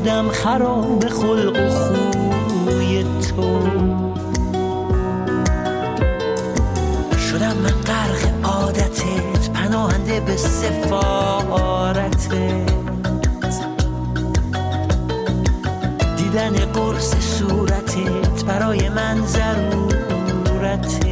شدم خراب خلق و خوی تو، شدم من غرق عادتت، پناهنده به سفارتت، دیدن قرص صورتت برای من ضرورته.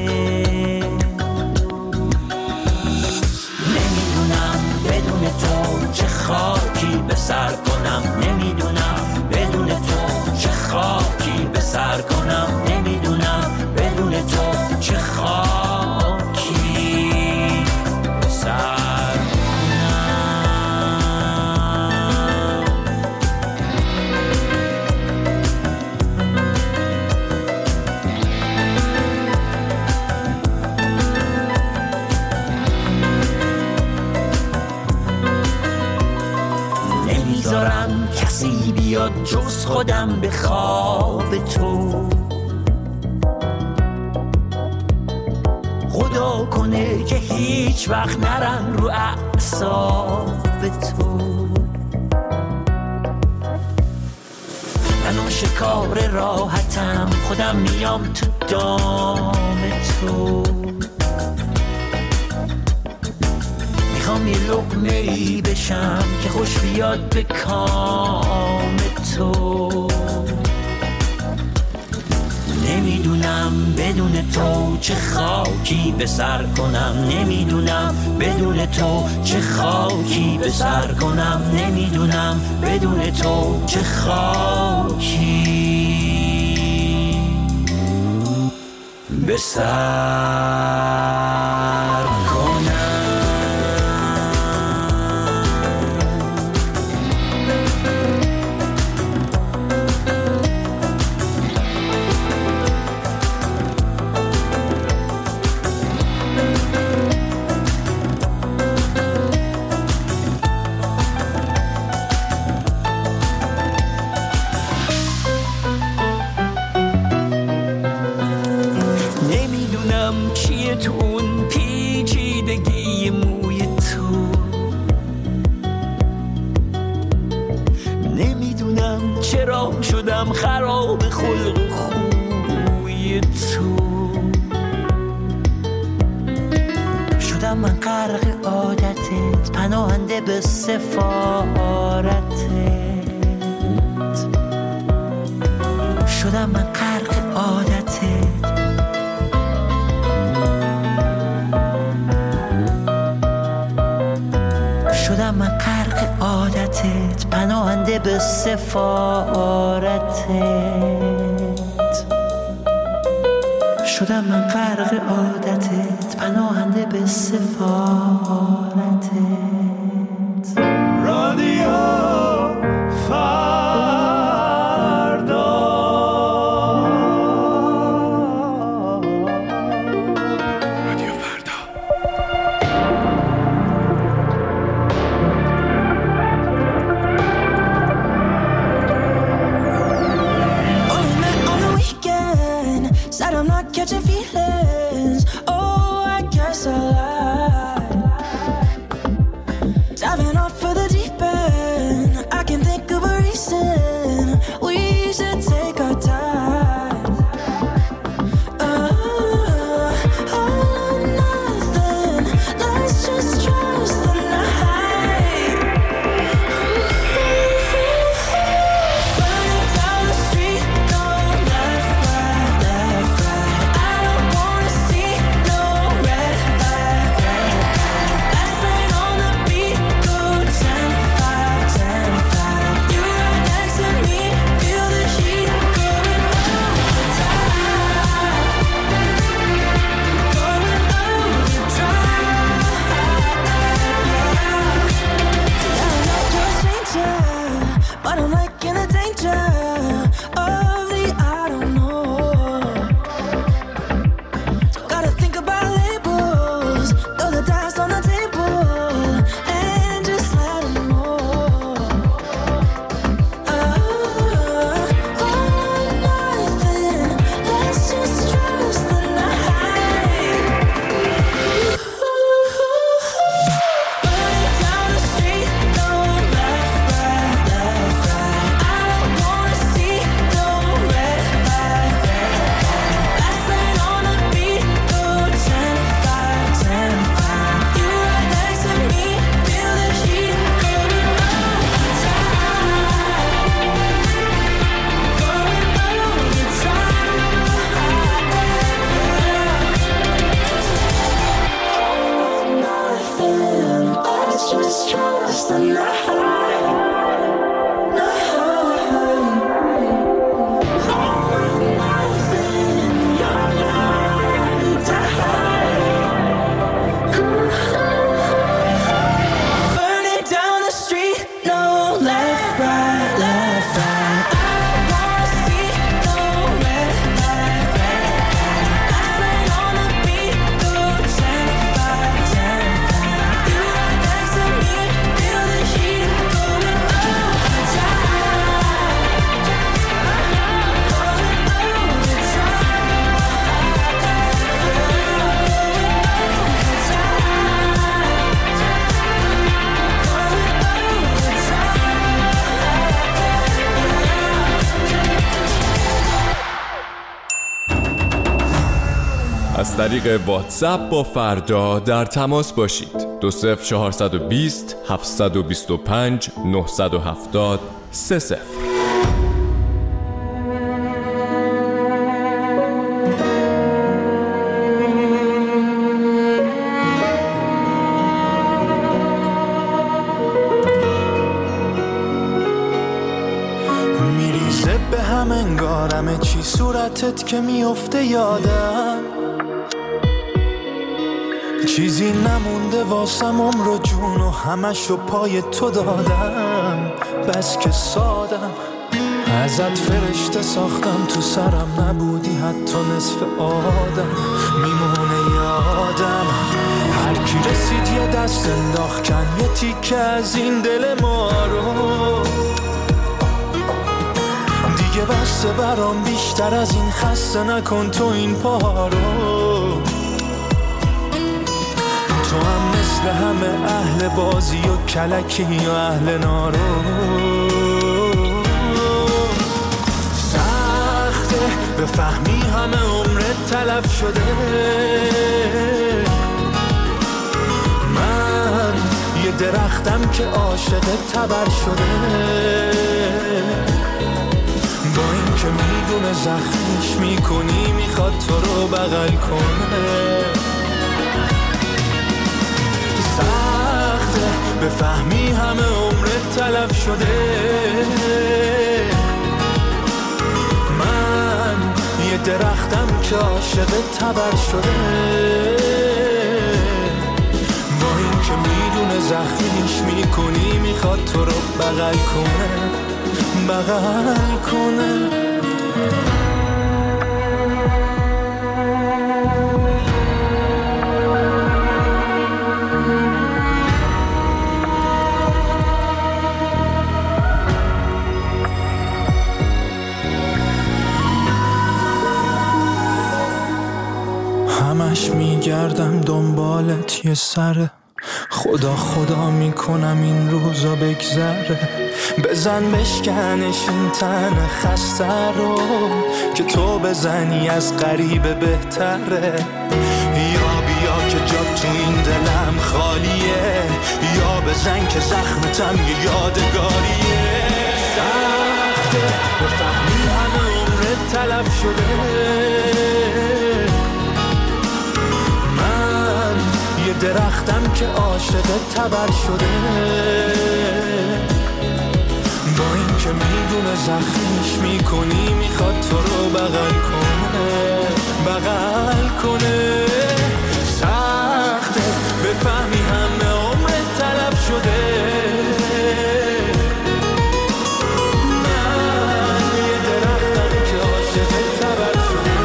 نمیدونم بدون تو چه خاکی به سر کنم، نمیدونم بدون تو چه خاکی به سر کنم، نمیدونم بدون تو چه خاکی به سر نمیذارم کسی بیاد جز خودم به خواب تو، خدا کنه که هیچ وقت نرم رو اعصاب تو. من آشکار راحتم، خودم میام تو دام تو، میخوام یه لقمه‌ای بشم که خوش بیاد به کام تو. نمیدونم بدون تو چه خاکی به سر کنم، نمیدونم بدون تو چه خاکی به سر کنم، نمیدونم بدون تو چه خاکی به سر کنم. تو اون پیچیدگی موی تو، نمیدونم چرا شدم خراب خلق و خوی تو، شدم من غرق عادتت، پناهنده به سفارتت، شدم من غرق عادتت، شدم من غرق عادتت، پناهنده به سفارتت، شدم من غرق عادتت، پناهنده به سفارتت. رادیو Catching feelings, oh I guess I lied. was just a night. از طریق واتساپ با فردا در تماس باشید. 20420 725 970 30. میریزه به هم انگارمه چی صورتت که میفته یادم، چیزی نمونده واسم عمر و جون و همشو پای تو دادم. بس که سادم ازت فرشته ساختم، تو سرم نبودی حتی نصف آدم. میمونه یادم هر کی رسید یه دست انداخت کن یه تیکه از این دل ما رو. دیگه بسته برام بیشتر از این خسته نکن تو این پا رو. تو هم مثل همه اهل بازی و کلکی و اهل نارو. سخته بفهمی همه عمرت تلف شده، من یه درختم که عاشق تبر شده. با این که میدونه زخمش میکنی میخواد تو رو بغل کنه. سخته بفهمی همه عمرت تلف شده، من یه درختم که عاشق تبر شده. با این که میدونه زخمیش میکنی میخواد تو رو بغل کنه، بغل کنه. همش میگردم دنبالت یه سره، خدا خدا میکنم این روزا بگذره. بزن بشکنش این تن خسته رو که تو بزنی از غریبه بهتره. یا بیا که جا تو این دلم خالیه، یا بزن که زخمتم یه یادگاریه. سخته بفهمی همه عمرت تلف شده، یه درختم که عاشق تبر شده. با این که میدونه زخمیش میکنی میخواد تو رو بغل کنه، بغل کنه. سخته بفهمی همه عمرت تلف شده، من یه درختم که عاشق تبر شده.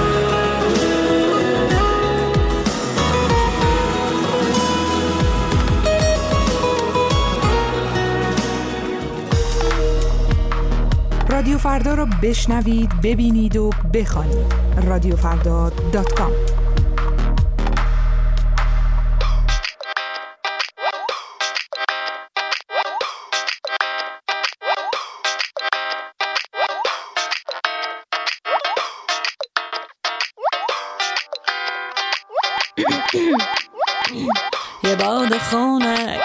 رادیو فردا را بشنوید، ببینید و بخوانید. radiofrda.com. یه باد خنک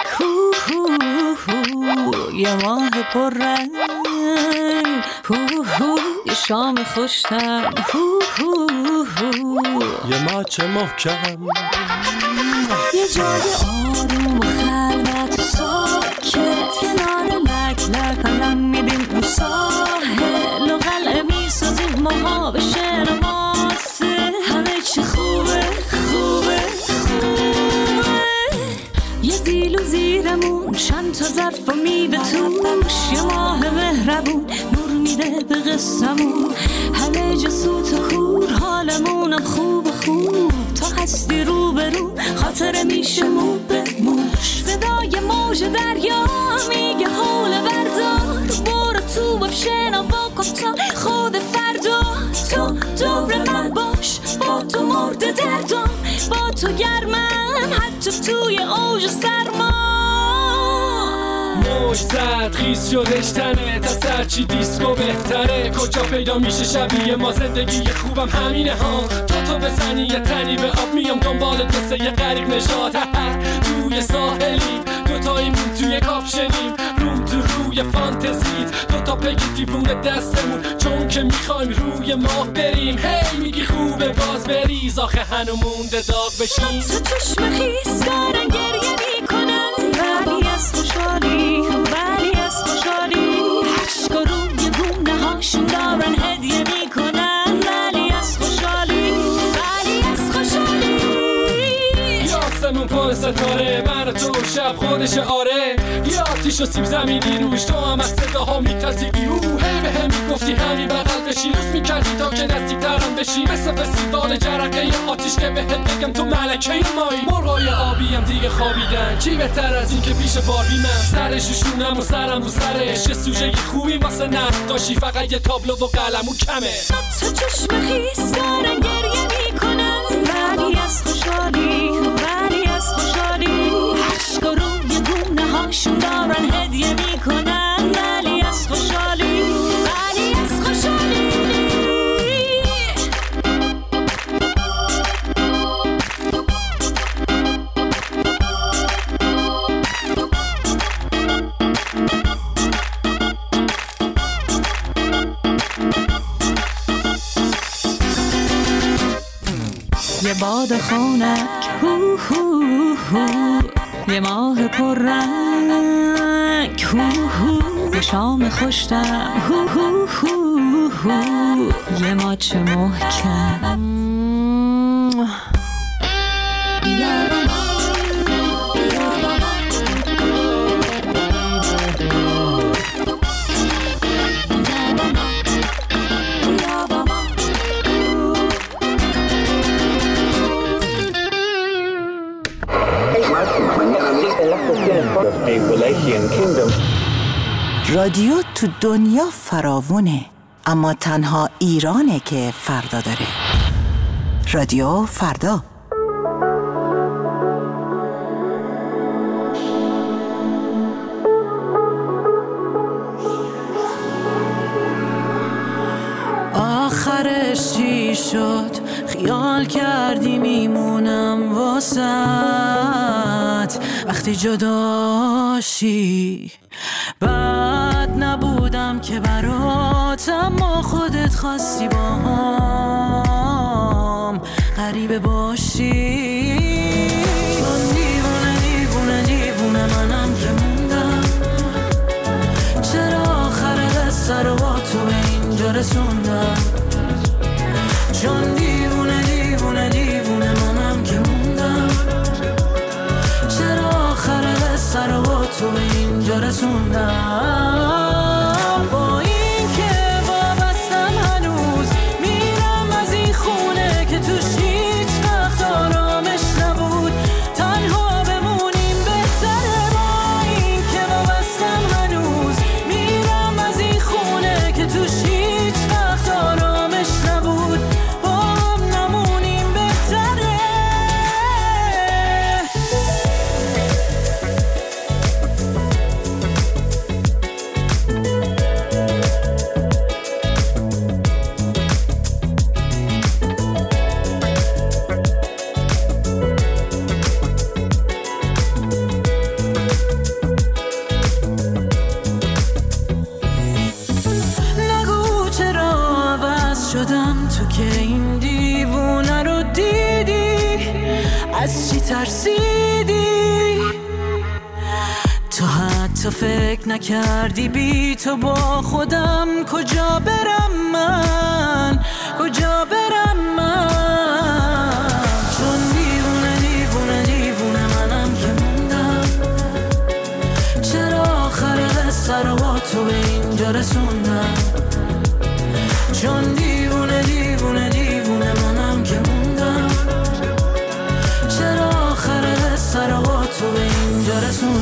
یه ماه پررنگ یه شام خوشتم یه ماچ محکم یه جای آروم و خلوت صاف کیلو زیرمون، چند تا ظرف و میوه توش، یه ماه مهربون نور میده به قصمون. همه جا سوت و خور، حالمونم خوب خوب، تا هستی رو به رو خاطر میشه مو به موش. صدای موج دریا میگه حول بردار، برو تو باب شنا بکن تا خود فردا. تو دور من باش، با تو مرد دردم، با تو گرمم حتی توی اوج سرما. موج زد خیز شدش تنه، تا سرچی دیسکو بهتره. کجا پیدا میشه شبیه ما، زندگی خوبم همینه ها. تو بزنی یه تنی به آب، میام دنبال دسته یه غریق نژاد. توی ساحلی دوتاییمون توی کاپشنیم، روم تو روی فانتزیت، دوتا بگی دیوونه دستمون، چون که میخوایم روی ماه بریم. هی میگی خوبه باز بریز، آخه هنو مونده داغ بشیم. تو چشم خیس دارن گریه میکنن، ولی از خوشحالی، ولی از خوشحالی. عشق و روی گونه هاشون دارن هدیه میکنن، ولی از خوشحالی، ولی از خوشحالی. یاسمون پر ستاره، من و تو شب خودش آره. یه آتیش و سیب زمینی روش، تو هم از صداها میترسی بیرو. هی به هم میگفتی همین بغل بشی، لوس میکردی تا که نزدیک ترم بشی. مثل فستیوال جرقه آتیش که بهت بگم تو ملکه مایی. مرغای آبیم دیگه خوابیدن، چی بهتر از این که پیش باربی من سرش شونم و سرم رو سرش. یه سوژه خوبی واسه نقاشی، فقط یه تابلو و قلمو کمه. تو چشم خیس دارن گریه میکنن، ولی از خوشحالی، ولی از خوشحالی. عشق و روی گونه هاشون دارن هدیه میکنن، ولی از خوشحالی، ولی از خوشحالی. یه باد خونک، هو هو هو، یه ماه پر رنگ، هو هو، یه شام خوشتم، هو هو هو هو، یه ماچ محکم. رادیو تو دنیا فراوونه، اما تنها ایرانه که فردا داره. رادیو فردا. آخرش چی شد؟ خیال کردی میمونم واسط وقتی جداشی. بد نبودم که برات، اما خودت خواستی با هم غریبه باشی. چون دیوونه دیوونه دیوونه منم که موندم، چرا آخر قصه رو با تو به اینجا رسوندم. چون دیوونه دیوونه دیوونه منم که موندم، چرا آخر قصه رو با تو به اینجا رسوندم. با این که وابستم هنوز، میرم از این خونه که توش هیچ وقت آرامش نبود. تنها بمونیم بهتره. با این که وابستم هنوز، میرم از این خونه که توش هیچ وقت آرامش نبود. با هم نمونیم بهتره. نگو چرا عوض شدم، تو که این دیوونه رو دیدی. از چی ترسیدی؟ تو حتی فکر نکردی بی تو با خودم کجا برم من، کجا برم من. چون دیوونه دیوونه دیوونه منم که موندم، تو به اینجا رسوندم، چون دیوونه دیوونه دیوونه منم که موندم. چرا آخر سر تو به اینجا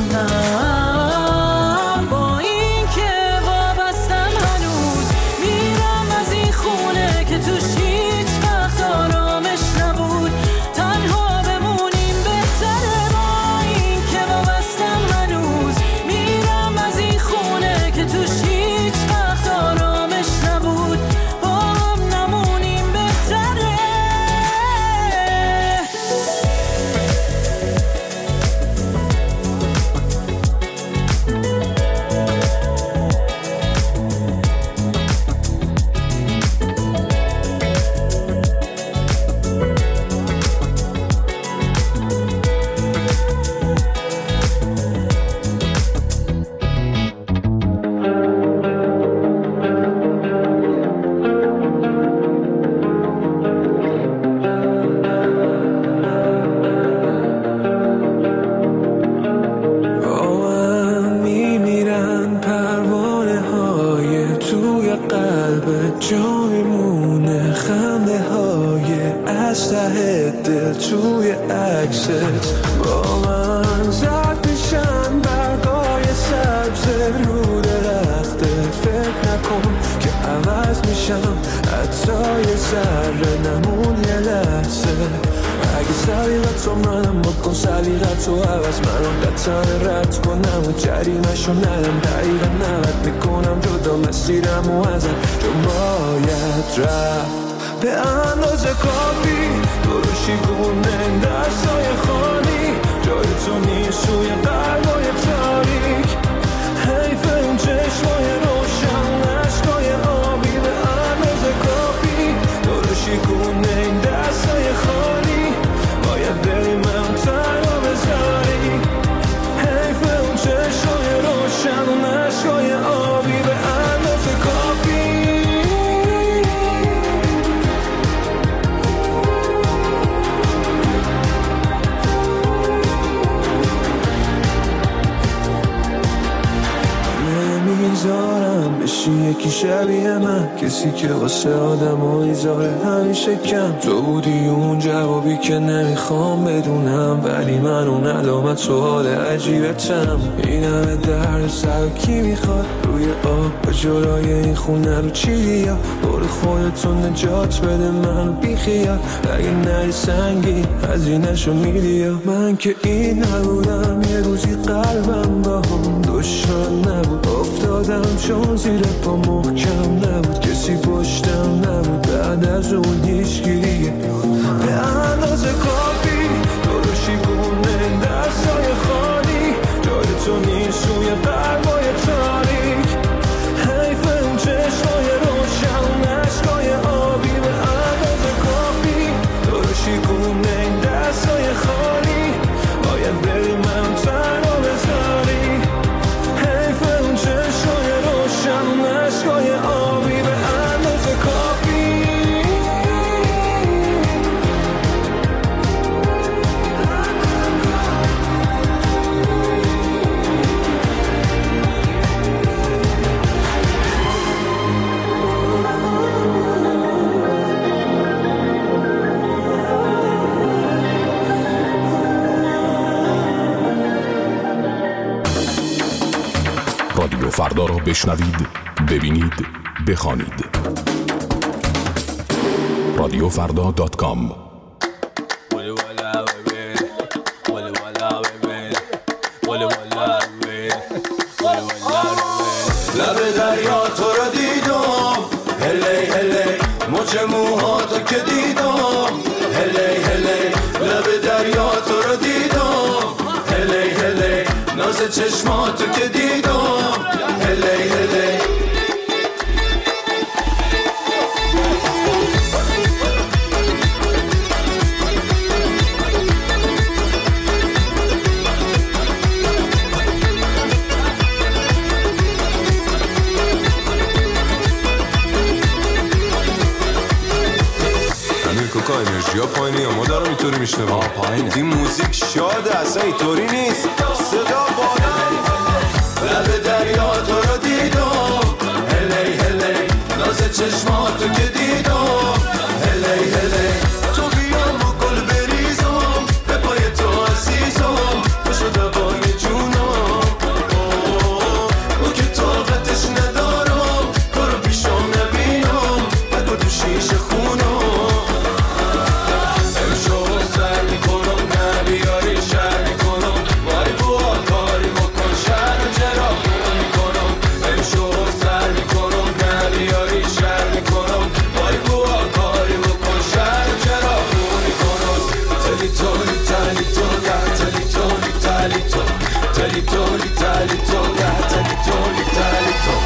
رسوندم، با این که وابستم هنوز میرم از این خونه که توش هیچ وقت آرامش نبود. تنها بمونیم بهتره، با این که وابستم هنوز میرم از این خونه که توش هیچ وقت آرامش نبود. با هم نمونیم بهتره. جا میمونه خنده های از ته دل توی عکست. با من زرد میشن برگای سبز رو درخته. فکر نکن که عوض میشم، حتی یه ذره نمون یه لحظه. اگه سلیقت رو منم بکن، سلیقت رو عوض منم قطعا رد کنم و جریمش رو ندم. دقیقا 90 میکنم جدا مسیرم و ازم، چون باید رفت به اندازه کافی. دروشی گونه دستای خالی، جای تو نیست توی قلبای تاریک. حیف اون چشمای روشن، عشقای آبی به اندازه کافی. دروشی گونه دستای خالی، باید بریم هم تنها بذاری. حیف اون چشمای روشن، عشقای آبی به اندازه کافی. نمیذارم بشی یکی شبیه من، کسی که واسه آدم و ایزاره همیشه کم. تو بودی اون جوابی که نمیخوام بدونم، ولی من اون علامت سوال عجیبتم. این همه درد سر کی میخواد روی آب جلوی این خونه رو چیدی؟ یا برو خودتو نجات بده منو بیخیال. اگه نری سنگی هزینه‌شو میدی، یا من که این نبودم. یه روزی قلبم با هم دشمن نبود، افتادم چون زیر پا محکم نبود. کسی پشتم نبود، بعد از اون هیچکی دیگه. به اندازه کافی دروشی گونه دستای خالی، جای تو نیست توی قلبای تاریک. حیف اون چشمای روشن، عشقای آبی به اندازه کافی. دروشی گونه دستای خالی، باید بریم هم تنها بذاری. حیف اون چشمای روشن، عشقای آبی به اندازه کافی. رادیو فردا را بشنوید، ببینید، بخوانید. radiofrda.com. لب دریا تو رو دیدم، هلی هلی مچ موهاتو که دیدم. هلی هلی لب دریا تو رو دیدم، هلی هلی ناز چشماتو که دیدم. هلی هلی کوکا انرژیا پایینه یا ما دارم اینطوری میشنویم؟ پایینه. این موزیک شاده، اصلا اینطوری نیست. صدا بالا. لب دریا تو رو دیدم، چشماتو که دیدم هلی هلی تو بیام و گل بریزم به پای تو عزیزم تو شده بای جونم او که طاقتش ندارم کارو پیشم نبینم بگو تو شیشه خونم امشو سر میکنم نبیاری شر میکنم وای بوا کاری بکن شر و چرا خون میکنم امشو سر میکنم نبیاری شر میکنم وای بوا کاری بکن شر و چرا خون میکنم تلی تولی تلی تو تلی تولی تلی تو تلی تولی تلی تو تلی تولی تلی تو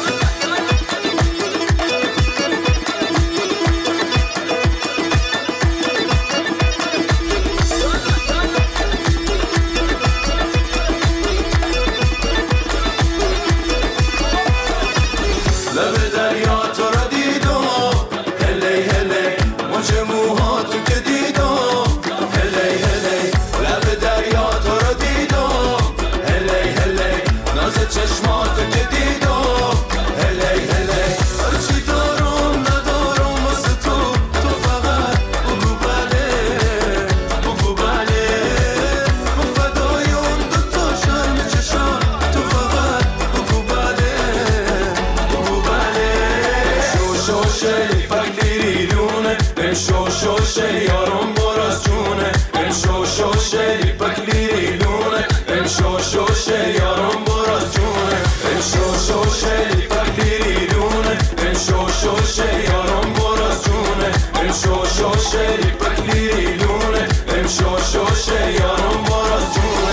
لب دریا تو را دیدم هلی هلی مچ موهاتو که دیدم هلی هلی لب دریا تو را دیدم هلی هلی ناز چشماتو که دیدم هلی هلی هرچی دارم ندارم واسه تو فقط بگو بله بگو بله من فدای اون دوتا شرم چشم تو فقط بگو بله بگو بله شوشه لیپک لیرونه بن شوشه یارم براز جونه بن شوشه لیپک لیرونه بن شوشه یارم براز جونه بن شوشه لیپک لیرونه بن شوشه یارم براز جونه بن شوشه لیپک لیرونه بن شوشه یارم براز جونه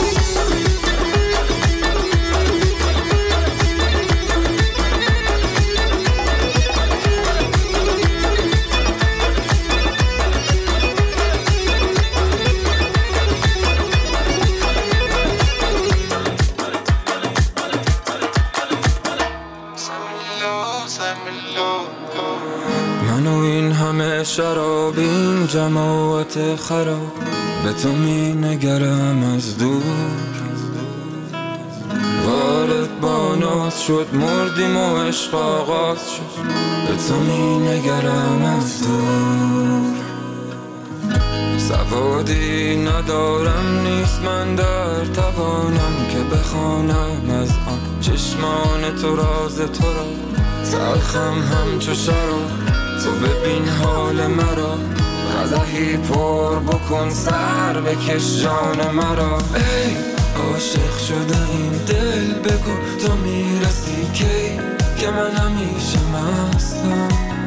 منو این همه شراب این جماعت خراب به تو می نگرم از دور وارد با ناز شد مردیم و عشق آغاز شد به تو می نگرم از دور سوادی ندارم نیست من در توانم که بخوانم از آن چشمان تو راز تو را تلخم همچو شراب تو ببین حال مرا قدحی پر بکن سر بکش جان مرا ای عاشق شده این دل بگو تو میرسی کی که من همیشه مستم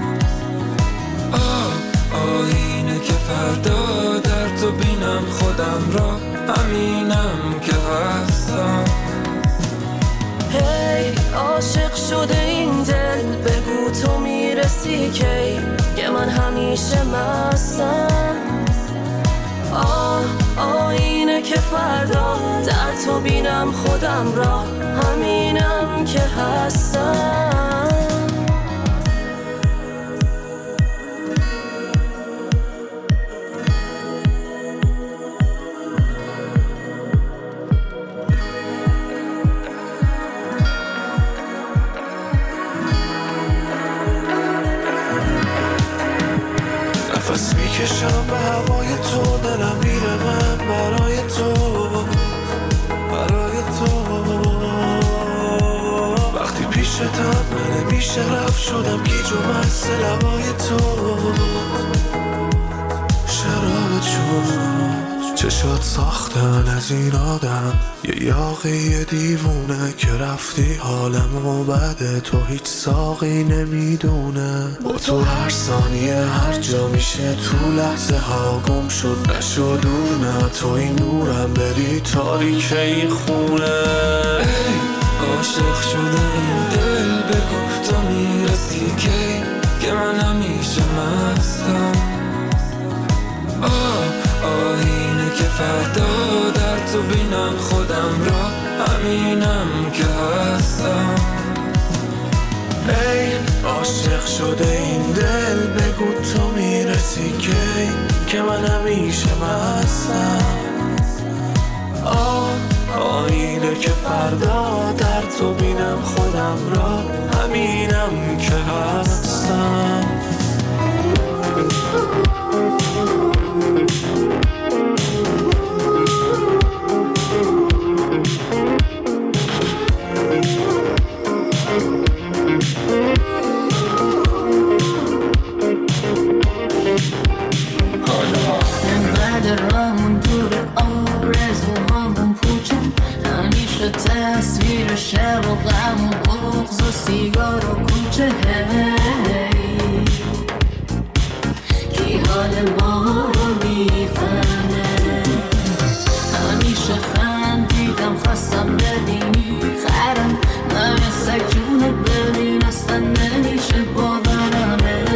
آینه که فردا در تو بینم خودم را همینم که هستم هی عاشق شده این دل بگو تو میرسی کی که من همیشه مستم آینه که فردا در تو بینم خودم را همینم که هستم نفس میکشم به هوای تو دلم میره من برای تو برای تو وقتی پیشتم من نمیشه رفت شدم گیج و مست لبای تو شراب چون چشات ساختن از این آدم یه یاقی دیوونه که رفتی حالمو بده تو هیچ ساقی نمیدونه با تو هر ثانیه هر جا میشه تو لحظه ها گم شد نشد دور نه تو این نورم بری تاریکه این خونه ای عاشق شده این دل بگو تو میرسی کی که من همیشه مستم آینه که فردا در تو بینم خودم را همینم که هستم ای عاشق شده این دل بگو تو میرسی کی که من همیشه مستم آینه که فردا در تو بینم خودم را همینم که هست تصویر شب و غم و بغض و سیگار و کوچه کی حال ما رو میفهمه همیشه خندیدم خواستم ببینی خرم من سکونه ببین اصلا نمیشه باورمش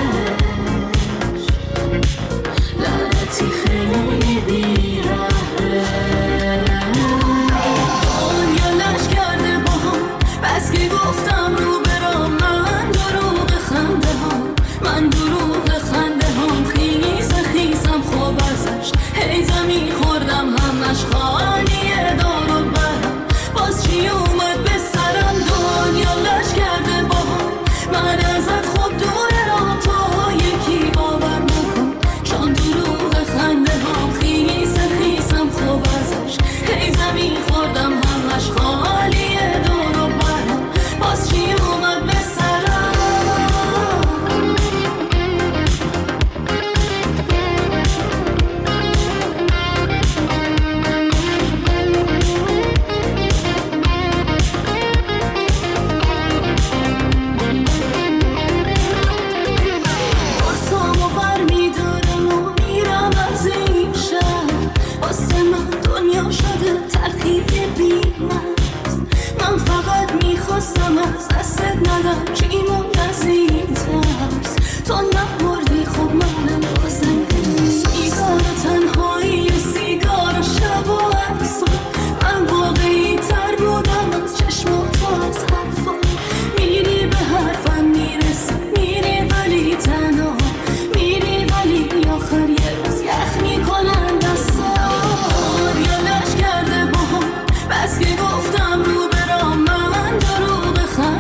لعنتی خیلی بیرحمه دنیا لش کرده با هم بس که گفتم رو برام من دروغ خنده هم خیزه خیزم خوب ازش هی زمین خوردم همش خالیه دار و برم باز چی اومد به سرم دنیا لش کرده با هم من ازت خوب دوره را تو یکی باور نکن چون دروغ خنده هم خیزه خیزم خوب ازش هی زمین خوردم همش خالیه دار و برم باز چی اومد به سرم من فقط میخواستم از دستت ندم چی موند از این ترس تو نبردی خب منم بازنده سیگار تنهایی و سیگار شب و عکسا من واقعی تر بودم از چشم و تو از حرفا میری به حرفم میرسی میری ولی تنها میری ولی آخر یه روز یخ میکنن دستا یا لش کرده با هم بس که گفتم رو برام من دروغ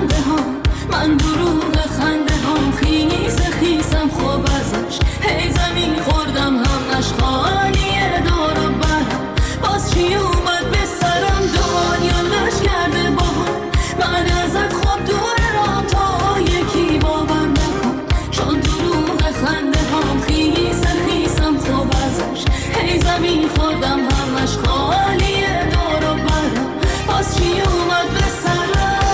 خنده هم خیزه خیزم خوب ازش هی زمین خوردم همش خالیه دار و برم باز چی اومد به سرم دنیا لش کرده با هم من ازت خوب دوره را تا یکی باور نکن چون دروغ خنده هم خیزه خیزم خوب ازش هی زمین خوردم همش خالیه دار و برم باز چی اومد به سرم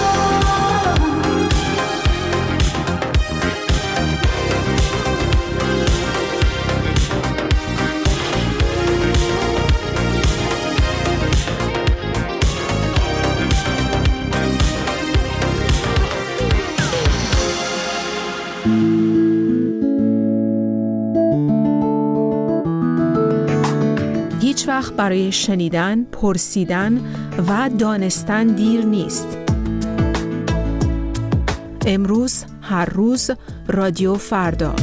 هیچ وقت برای شنیدن، پرسیدن و دانستن دیر نیست. امروز، هر روز، رادیو فردا.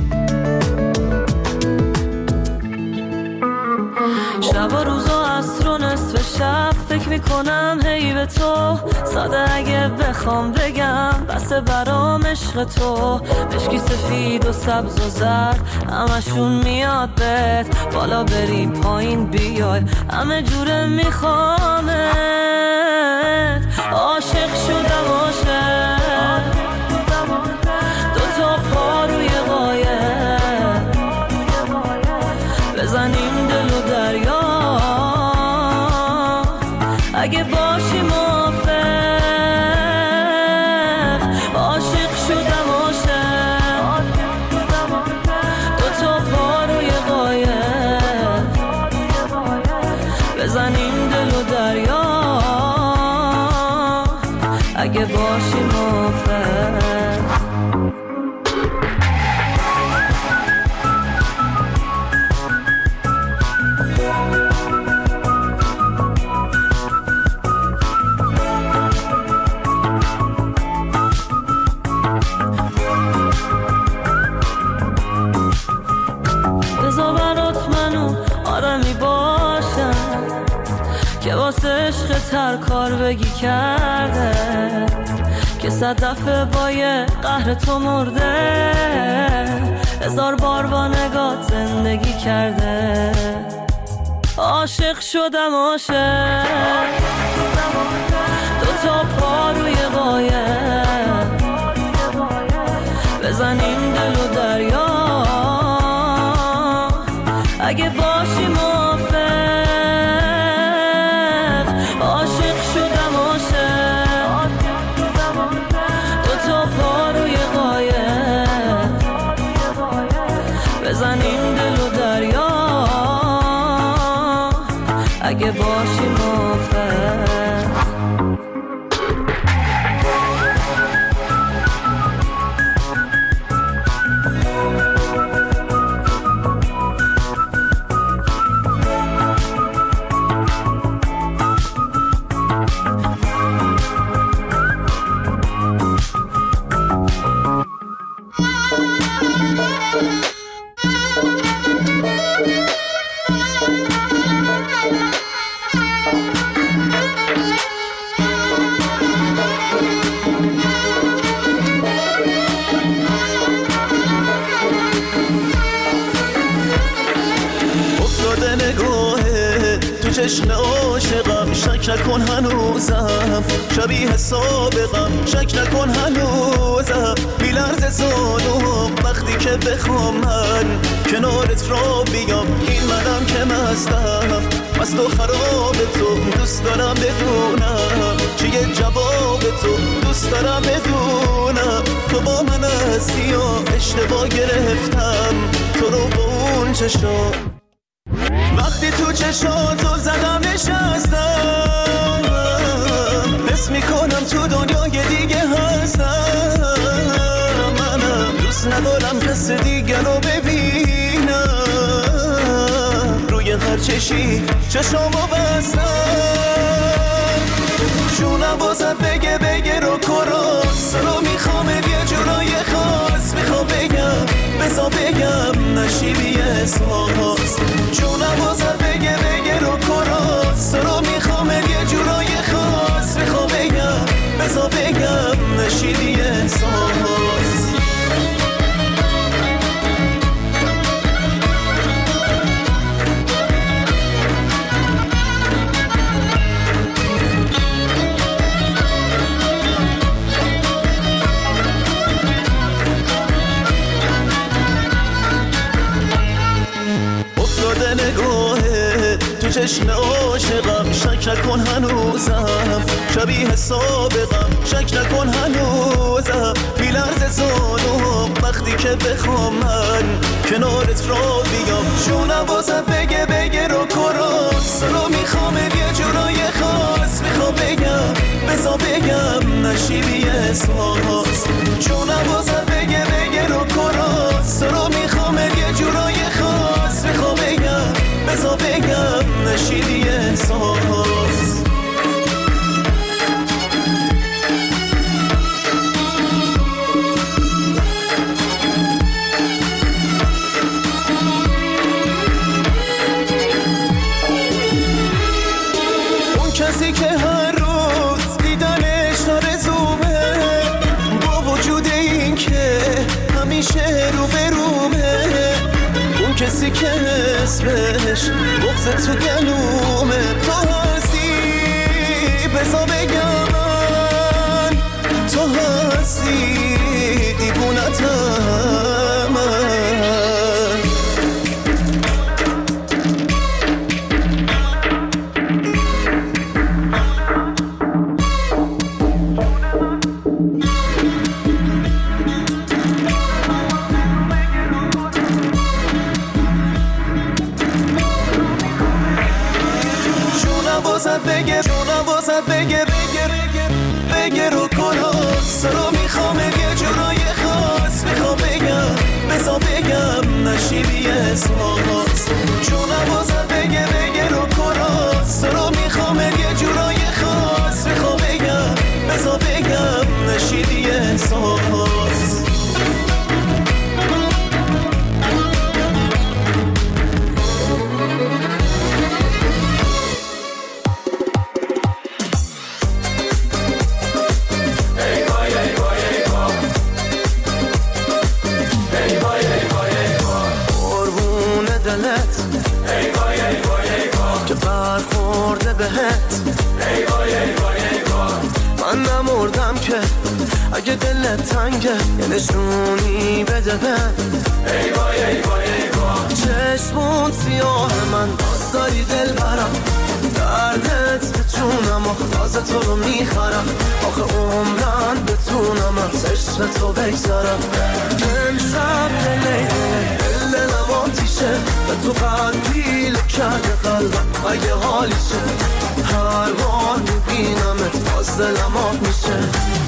شب و روز و عصر و نصف شب فکر میکنم هی به تو ساده اگه بخوام بگم بسه برام عشق تو مشکی سفید و سبز و زرد همشون میاد بهت بالا بری پایین بیای همه جوره میخوامت عاشق شدم عاشق دوتا پا روی قایق بزنیم دل و دریا اگه باشی موافق عاشق شدم عاشق دوتا پا روی قایق بزنیم دل و دریا اگه باشی موافق که واسه عشق تر کار بگی کرده که 100 دفعه با یه قهر تو مرده 1000 بار با نگات زندگی کرده عاشق شدم عاشق دوتا پا روی قایق بزنیم دل و دریا اگه باشی موافق عاشق شدم عاشق که باشی موافق. چشم عاشقم شک نکن هنوزم، شبیه سابقم شک نکن هنوزم، بی لرز زانوم وقتی که بخوام من کنارت را بیام، این منم که مستم مست و خراب تو، دوست دارم بدونم چیه جواب تو، دوست دارم بدونم تو با من هستی یا اشتباه گرفتم تو رو با اون چشم. وقتی تو چشاتو زدم نشستم، حس میکنم تو دنیای دیگه هستم، منم دوست ندارم کس دیگه رو ببینم، روی هر چشی چشامو بستم، جونم بازت بگه رو کراس رو میخوام یه جورای خاص، میخوام بگم بزا بگم نشیبی احساس، جونم بازت بگه رو کراس رو میخوام یه جورای خاص، میخوام بگم بزا بگم نشیبی احساس. تو چشم عاشقم شک نکن هنوزم، شبیه سابقم شک نکن هنوزم، بی لرز زانوم وقتی که بخوام من کنارت را بیام، جونم بازت بگه رو کراس رو میخوام یه جورای خاص، میخوام بگم بزا بگم نشیبی احساس، جونم بازت بگه رو کراس رو میخوام یه جورای خاص، میخوام بگم بزا بگم نشیدی احساس. اون کسی که هر روز دیدنش آرزومه، با وجود این که همیشه رو به رومه، اون کسی که اسمش بغض تو گلومه، تو هستی بزا بگم من، تو هستی دیوونتم من. جونم بازت بگه رو کراس رو میخوام یه جورای خاص، میخوام بگم بزا بگم نشیبی احساس، جونم بازت بگه رو کراس رو میخوام یه جورای خاص، میخوام بگم بزا بگم نشیبی احساس. که برخورده بهت من نمردم که اگه دلت تنگه یه نشونی بده من، چشمون سیاه من باز داری دل برم، دردت بتونم تازه تو رو میخرم، آخه عمرن بتونم از عشق تو بگذرم، امشب لیلی دلم آتیشه به تو قلبی کرده قلبم اگه حالیشه هر بار میبینمت باز دلم آب میشه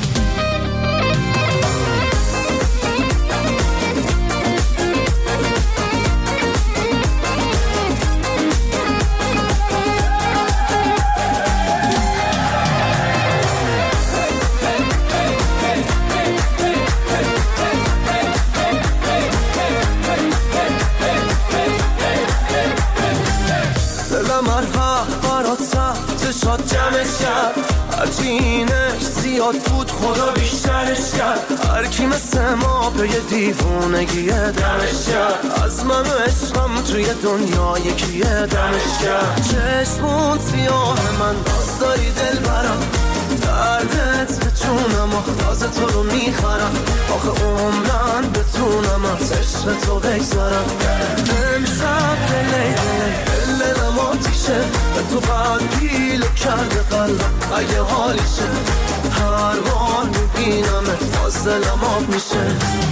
شاد جمعش کرد هرچی اینش زیاد بود خدا بیشترش کرد هر کی مثل ما به یه دیوونگیه دمش کرد از من و عشقم توی دنیا یکیه دمش کرد چشمون سیاه من باز داری دل برم دردت به چونم آخلاز تو رو میخرم آخه عمرن بتونم از عشق تو بگذارم امشب دلی دلم آتیشه به تو قلبی کرده قلبم اگه حالیشه هر بار میبینمت باز دلم آب میشه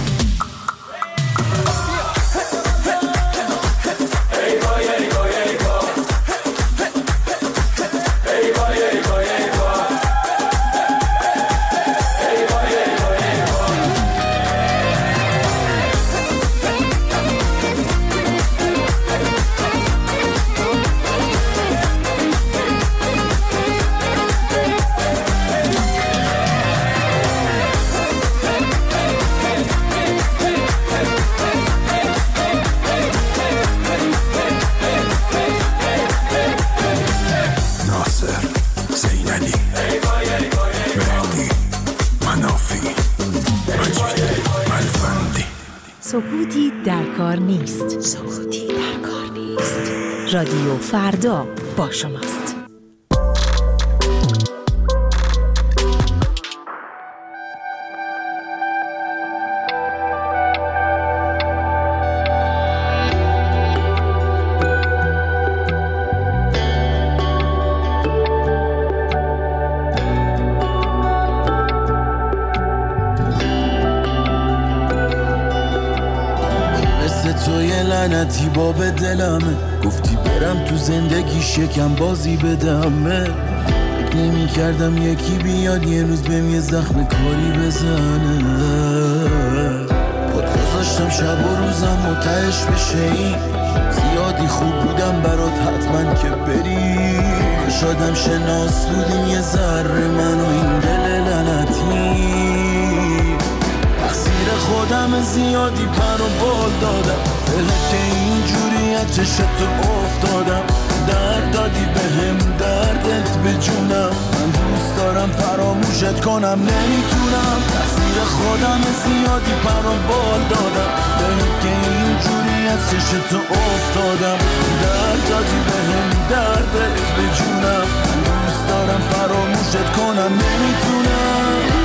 سکوتی در کار نیست. سکوتی در کار نیست. رادیو فردا با شماست. لعنتی باب دلمه گفتی برم تو زندگی شکم بازی بدمه فکر نمی کردم یکی بیاد یه روز بهم یه زخم کاری بزنه خود گذاشتم شب و روزم و تهش بشه این زیادی خوب بودم برات حتما که بری شادم شناسودیم یه ذره من و این دل لعنتی تقصیر خودم زیادی پر و بال دادم که اینجوری از چشتو افتادم درد دادی بهم دردت به جونم من دوست دارم فراموشت کنم نمیتونم تقصیر خودم زیادی پر و بال دادم که اینجوری از چشتو افتادم درد دادی بهم دردت به جونم من دوست دارم فراموشت کنم نمیتونم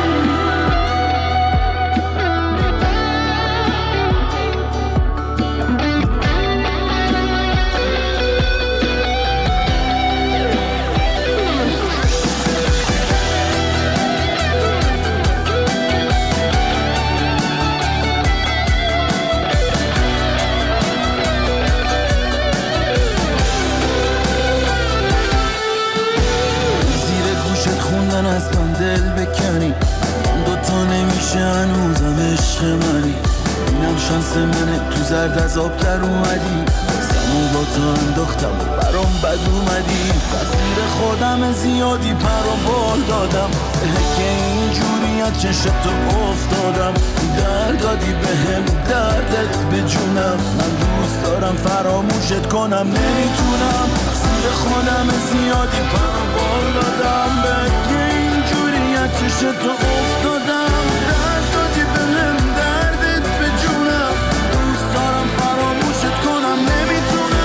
از من دل بکنی دوتا نمیشه هنوزم عشق منی اینم شانس منه تو زرد از آب در اومدی سمو با تو انداختم و برام بد اومدی تقصیر خودم زیادی پر و بال دادم که اینجوری از چشتو افتادم درد دادی بهم دردت به جونم من دوست دارم فراموشت کنم نمیتونم تقصیر خودم زیادی پر و بال دادم چشتو افتادم درد دادی بهم دردت به جونم دوست دارم فراموشت کنم نمیتونم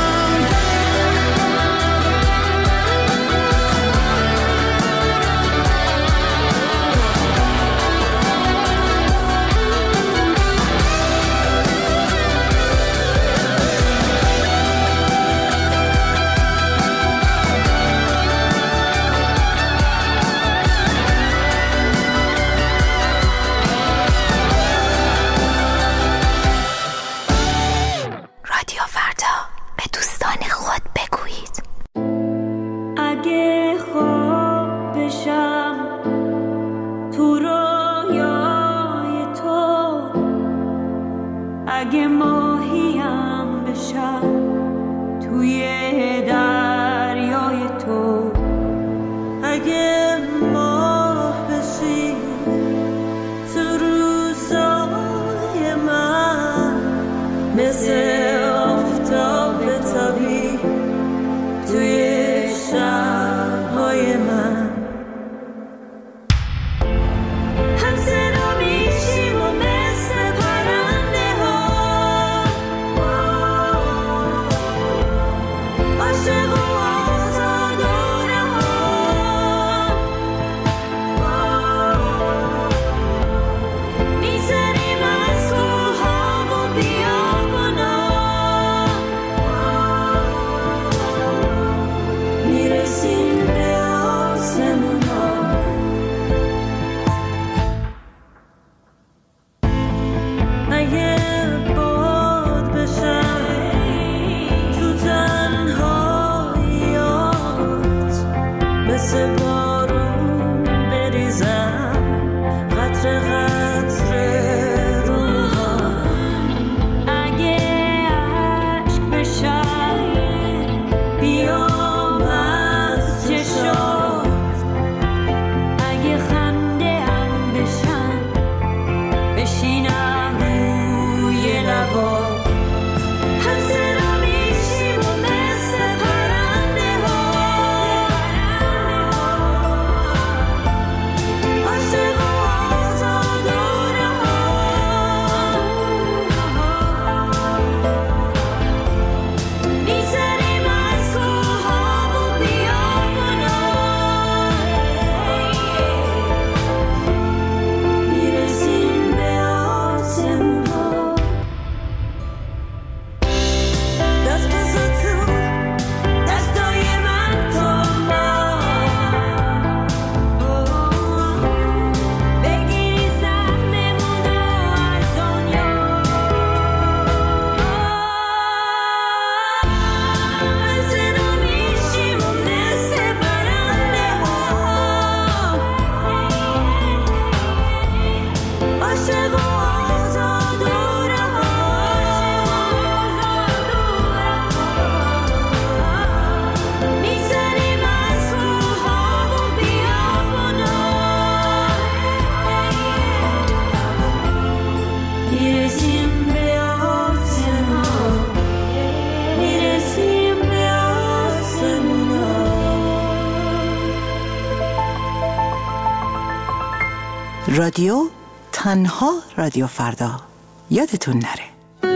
رادیو تنها رادیو فردا یادتون نره.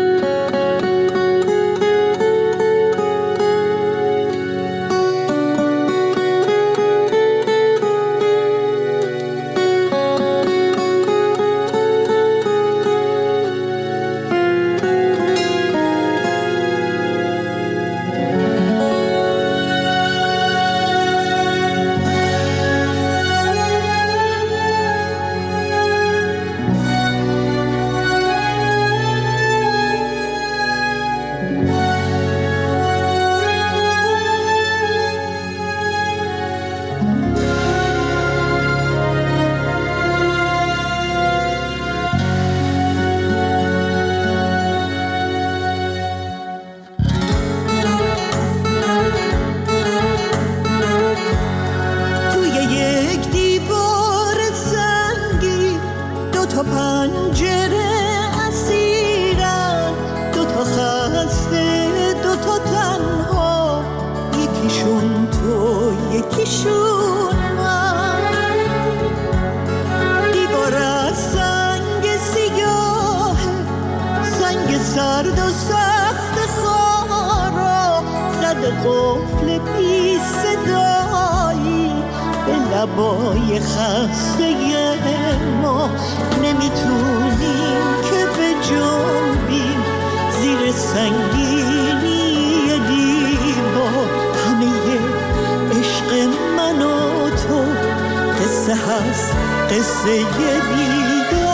سرد و سخت خارا زد قفل بی صدایی به لبای خسته ما، نمیتونیم که به جنبیم زیر سنگینی دیوار. همه عشق من و تو قصه هست، قصه دیدار.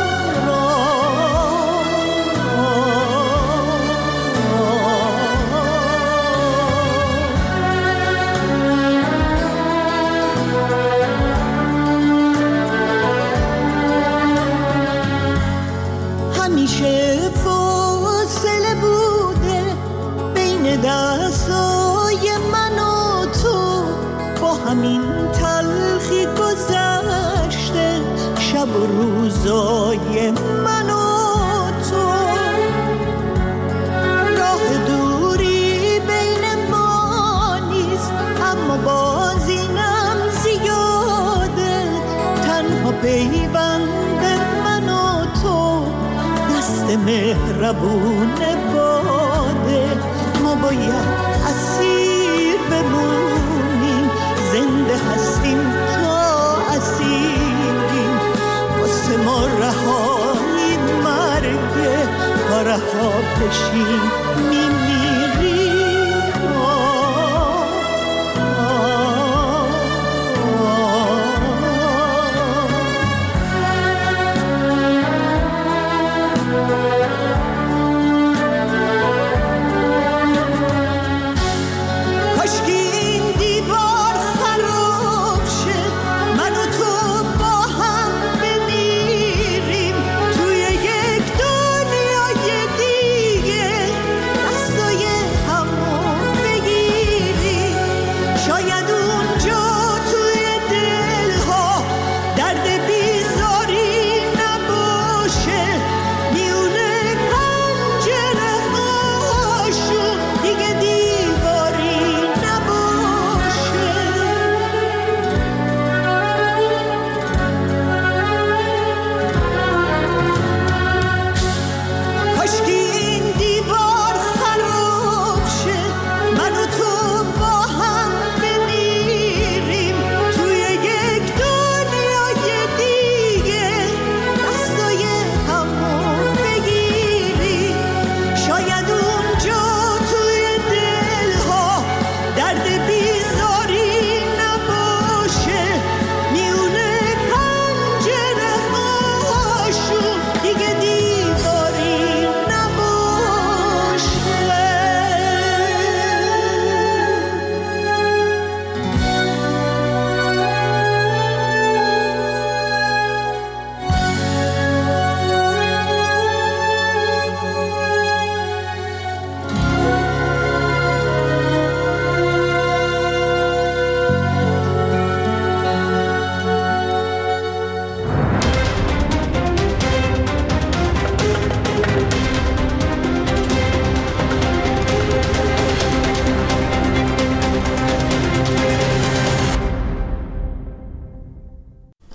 همیشه فاصله بوده بین دستای من و تو، با همین تلخی گذشته شب و روزای من و تو. راه دوری بین ما نیست، اما باز اینم زیاده. تنها پیوند من و تو دست مهربون باده. ما باید اسیر بمونیم، زنده هستیم تا اسیریم. واسه ما رهایی مرگه، تا رها بشیم